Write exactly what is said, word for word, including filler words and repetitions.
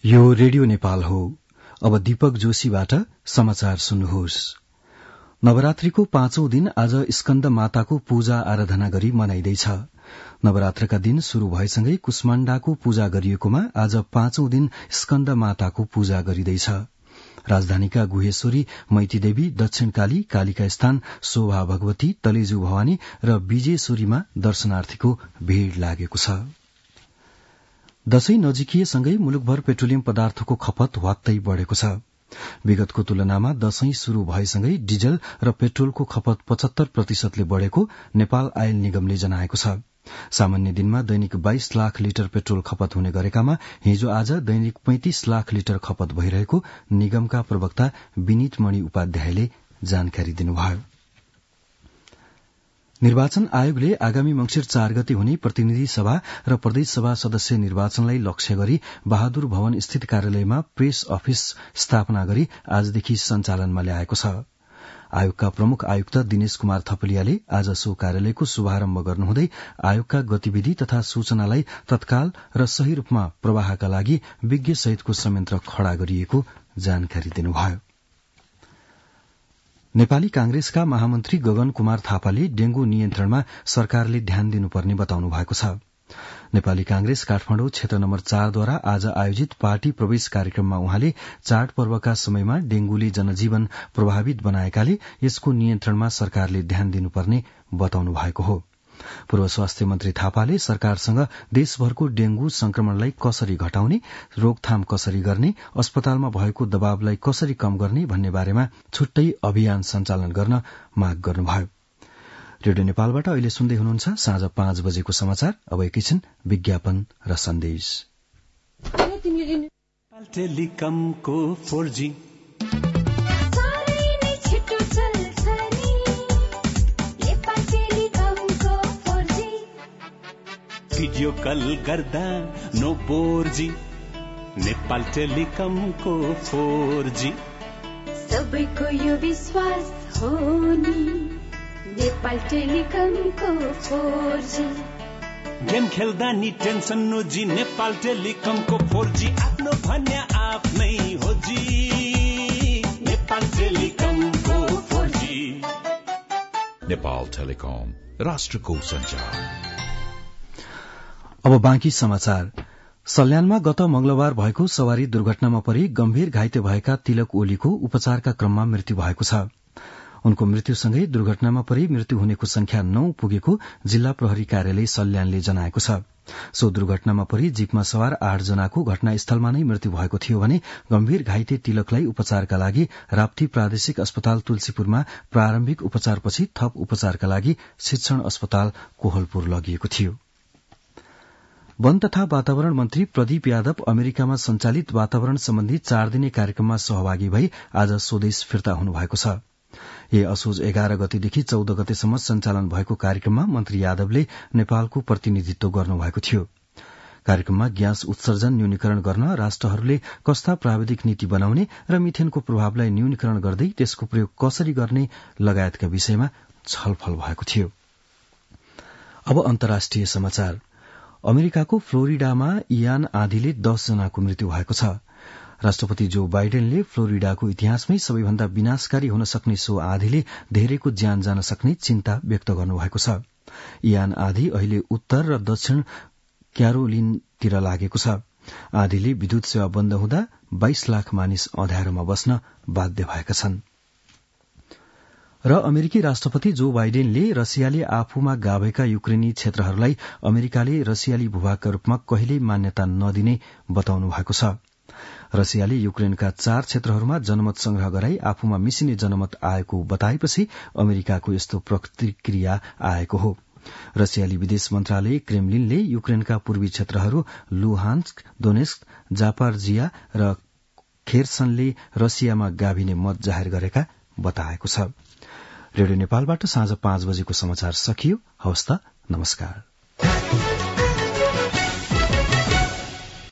यो रेडियो नेपाल हो। अब दीपक जोशीबाट समाचार सुन्नुहोस्। नवरात्रिको पाँचौं दिन आज स्कन्द माताको पूजा आराधना गरी मनाइँदैछ। नवरात्रका दिन शुरू भएसँगै कुष्माण्डाको पूजा गरिएकोमा आज पाँचौं दिन स्कन्द माताको पूजा गरिँदैछ। राजधानीका गुहेश्वरी, मैतीदेवी, दक्षिणकाली, कालिका स्थान, शोभा भगवती, तलेजु भवानी र विजेश्वरीमा दर्शनार्थीको भीड़ लागेको छ। दशैं नजिकिएसँगै मुलुकभर पेट्रोलियम पदार्थको खपत ह्वात्तै बढ़ेको छ। विगतको तुलनामा दशैं शुरू भएसँगै डिजल र पेट्रोलको खपत पचहत्तर प्रतिशतले बढ़ेको नेपाल आयल निगमले जनाएको छ। सामान्य दिनमा दैनिक बाइस लाख लिटर पेट्रोल खपत हुने गरेकामा हिजो आज दैनिक पैंतिस लाख लिटर खपत भइरहेको निगमका प्रवक्ता विनीत मणि उपाध्यायले जानकारी दिनुभयो। निर्वाचन आयोगले आगामी मंगिर चार गते हुने प्रतिनिधि सभा र प्रदेश सभा सदस्य निर्वाचनलाई लक्ष्य गरी बहादुर भवन स्थित कार्यालयमा प्रेस अफिस स्थापना गरी आजदेखि सञ्चालनमा ल्याएको छ। आयोगका प्रमुख आयुक्त दिनेश कुमार थपलियाले आज सो कार्यालयको शुभारम्भ गर्नुहुँदै आयोगका गतिविधि तथा सूचनालाई तत्काल र सही रूपमा प्रवाहका लागि विज्ञ सहितको संयन्त्र खड़ा गरिएको जानकारी दिनुभयो। नेपाली कांग्रेसका महामन्त्री गगन कुमार थापाले डेंगू नियन्त्रणमा सरकारले ध्यान दिनुपर्ने बताउनु भएको छ। नेपाली कांग्रेस काठमाडौँ क्षेत्र नम्बर चारद्वारा आज आयोजित पार्टी प्रवेश कार्यक्रममा उहाँले चाडपर्वका समयमा डेंगूले जनजीवन प्रभावित बनाएकाले यसको नियन्त्रणमा सरकारले ध्यान दिनुपर्ने बताउनु भएको हो। पूर्व स्वास्थ्य मन्त्री थापाले सरकारसँग देशभरको डेंगू संक्रमणलाई कसरी घटाउने, रोकथाम कसरी गर्ने, अस्पतालमा भएको दबावलाई कसरी कम गर्ने भन्ने बारेमा छुट्टै अभियान सञ्चालन गर्न माग गर्नुभयो। रेडियो नेपालबाट अहिले सुन्दै हुनुहुन्छ साँझ पाँच बजेको समाचार। अब एकैछिन विज्ञापन र सन्देश। टेलिकमको फोर जी भिडियो कल गर्दा नो फोर जी नेपाल टेलिकमको फोर जी सबैको यो विश्वास हो नि नेपाल टेलिकमको फोर जी। गेम खेल्दा नि टेन्सन नो जी नेपाल टेलिकमको फोर जी आफ्नो भन्या आफ्नै हो जी नेपाल टेलिकमको फोर जी। नेपाल टेलिकम राष्ट्रको सञ्चार। अब बाँकी समाचार। सल्यानमा गत मंगलबार भएको सवारी दुर्घटनामा परि गम्भीर घाइते भएका तिलक ओलीको उपचारका क्रममा मृत्यु भएको छ। उनको मृत्युसँगै दुर्घटनामा परि मृत्यु हुनेको संख्या नौ पुगेको जिल्ला प्रहरी कार्यालय सल्यानले जनाएको छ। सो दुर्घटनामा परि जीपमा सवार आठ जनाको घटनास्थलमा नै मृत्यु भएको थियो भने गम्भीर घाइते तिलकलाई उपचारका लागि राप्ती प्रादेशिक अस्पताल तुलसीपुरमा प्रारम्भिक उपचारपछि थप उपचारका लागि शिक्षण अस्पताल कोहलपुर लगिएको थियो। वन तथा वातावरण मन्त्री प्रदीप यादव अमेरिकामा सञ्चालित वातावरण सम्बन्धी चार दिने कार्यक्रममा सहभागी भई आज स्वदेश फिर्ता हुनुभएको छ। यही असोज एघार गतेदेखि चौध गतेसम्म सञ्चालन भएको कार्यक्रममा मन्त्री यादवले नेपालको प्रतिनिधित्व गर्नुभएको थियो। कार्यक्रममा ग्यास उत्सर्जन न्यूनीकरण गर्न राष्ट्रहरूले कस्ता प्राविधिक नीति बनाउने र मिथेनको प्रभावलाई न्यूनीकरण गर्दै त्यसको प्रयोग कसरी गर्ने लगायतका विषयमा छलफल भएको थियो। अब अन्तर्राष्ट्रिय समाचार। अमेरिकाको फ्लोरिडामा इयान आँधीले दस जनाको मृत्यु भएको छ। राष्ट्रपति जो बाइडेनले फ्लोरिडाको इतिहासमै सबैभन्दा विनाशकारी हुन सक्ने सो आँधीले धेरैको ज्यान जान सक्ने चिन्ता व्यक्त गर्नुभएको छ। इयान आँधी अहिले उत्तर र दक्षिण क्यारोलिनतिर लागेको छ। आँधीले विद्युत सेवा बन्द हुँदा बाइस लाख मानिस अँध्यारोमा बस्न बाध्य भएका छन्। र अमेरिकी राष्ट्रपति जो बाइडेनले रसियाले आफूमा गाभेका युक्रेनी क्षेत्रहरूलाई अमेरिकाले रसियाली भूभागका रूपमा कहिल्यै मान्यता नदिने बताउनु भएको छ। रसियाले युक्रेनका चार क्षेत्रहरूमा जनमत संग्रह गराई आफूमा मिसिने जनमत आएको बताएपछि अमेरिकाको यस्तो प्रतिक्रिया आएको हो। रसियाली विदेश मन्त्रालय क्रेमलिनले युक्रेनका पूर्वी क्षेत्रहरू लुहान्स्क, दोनेस्क, जापार्जिया र खेर्सनले रसियामा गाभिने मत जाहेर गरेका बताएको छ। रेडियो नेपालबाट साँझ पाँच बजेको समाचार सकियो। हवस् त, नमस्कार।